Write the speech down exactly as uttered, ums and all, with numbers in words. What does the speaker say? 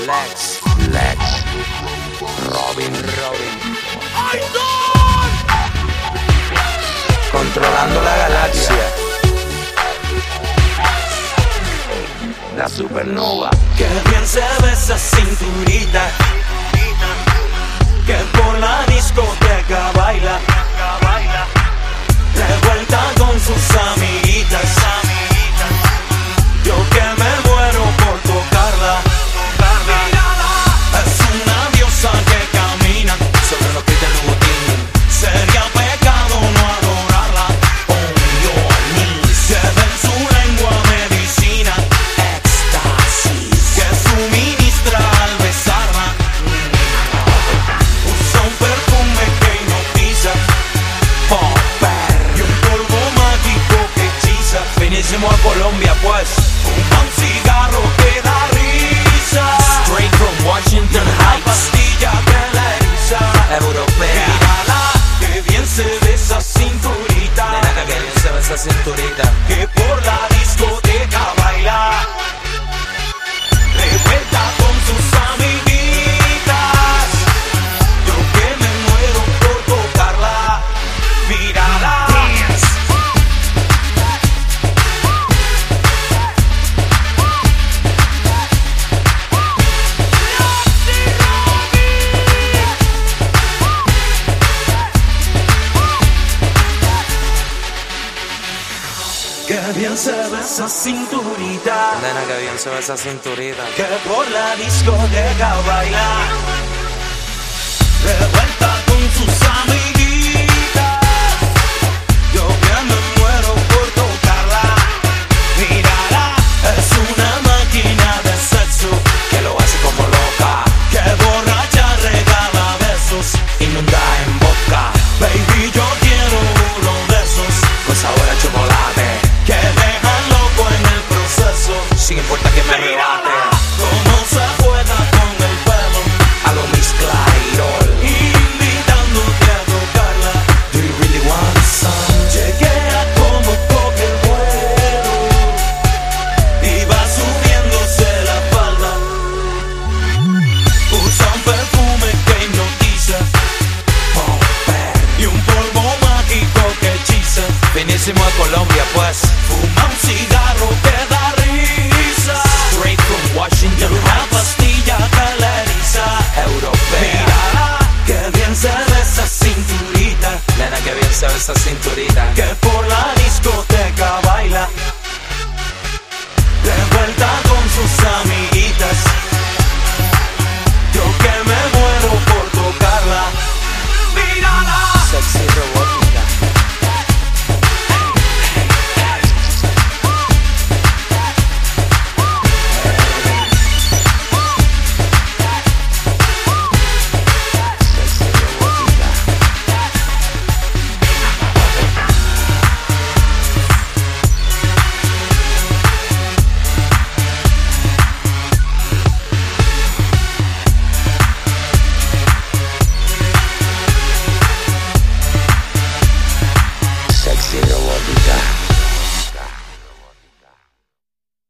Lex, Lex, Robin, Robin. ¡Ay, Don! Controlando la galaxia. La supernova. Qué bien se ve esa cinturita, que por la discoteca baila, revuelta con sus amiguitas. Yo que me muero por tocarla. Es una diosa que camina sobre los pies del botín. Sería pecado no adorarla. On your knees. Lleva en su lengua medicina, éxtasis, que suministra al besarla. Usa un perfume que hipnotiza, popper, y un polvo mágico que hechiza. Vinimos a Colombia pues, fuma un cigarro que da risa. Straight from Washington Heights, pastilla que la eriza. Europea. Mírala, que bien se ve esa cinturita. Nena, que bien se ve esa cinturita. Que por la discoteca baila, revuelta con sus amiguitas. Yo que me muero por tocarla. Mírala. Que bien se ve esa cinturita, Nena, que bien se ve esa cinturita. que por la discoteca baila, revuelta con sus amiguitas. Yo que me muero por tocarla. Mírala, es una máquina de sexo, Que lo hace como loca. que borracha regala besos, Inunda en boca. baby yo quiero uno de esos, Con sabor a chocolate. que dejan loco en el proceso. Sin importar que me rebate. Como se juega con el pelo, A lo Miss Clairol. invitándote a tocarla. Do you really want some? Chequea cómo coge el vuelo y va subiéndose la falda. Usa un perfume que hipnotiza, Popper. y un polvo mágico que hechiza. Vinimos a Colombia pues. Fuma un cigarro que da risa. Straight from Washington Una Heights. pastilla que la eriza. Europea. Mírala, que bien se ve esa cinturita, Nena, que bien se ve esa cinturita.